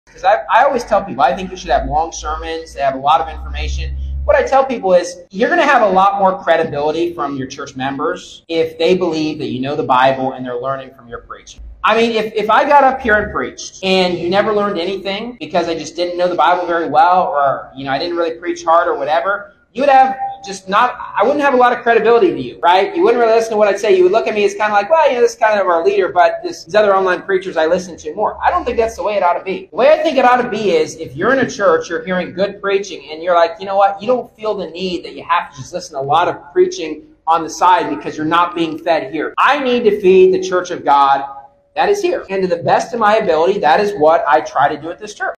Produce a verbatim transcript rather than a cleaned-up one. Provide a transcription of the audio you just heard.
Because I, I always tell people, I think you should have long sermons. They have a lot of information. What I tell people is you're going to have a lot more credibility from your church members if they believe that you know the Bible and they're learning from your preaching. I mean, if, if I got up here and preached and you never learned anything because I just didn't know the Bible very well, or, you know, I didn't really preach hard or whatever, you would have just not, I wouldn't have a lot of credibility to you, right? You wouldn't really listen to what I'd say. You would look at me as kind of like, well, you know, this is kind of our leader, but this, these other online preachers I listen to more. I don't think that's the way it ought to be. The way I think it ought to be is if you're in a church, you're hearing good preaching, and you're like, you know what, you don't feel the need that you have to just listen to a lot of preaching on the side because you're not being fed here. I need to feed the church of God that is here. And to the best of my ability, that is what I try to do at this church.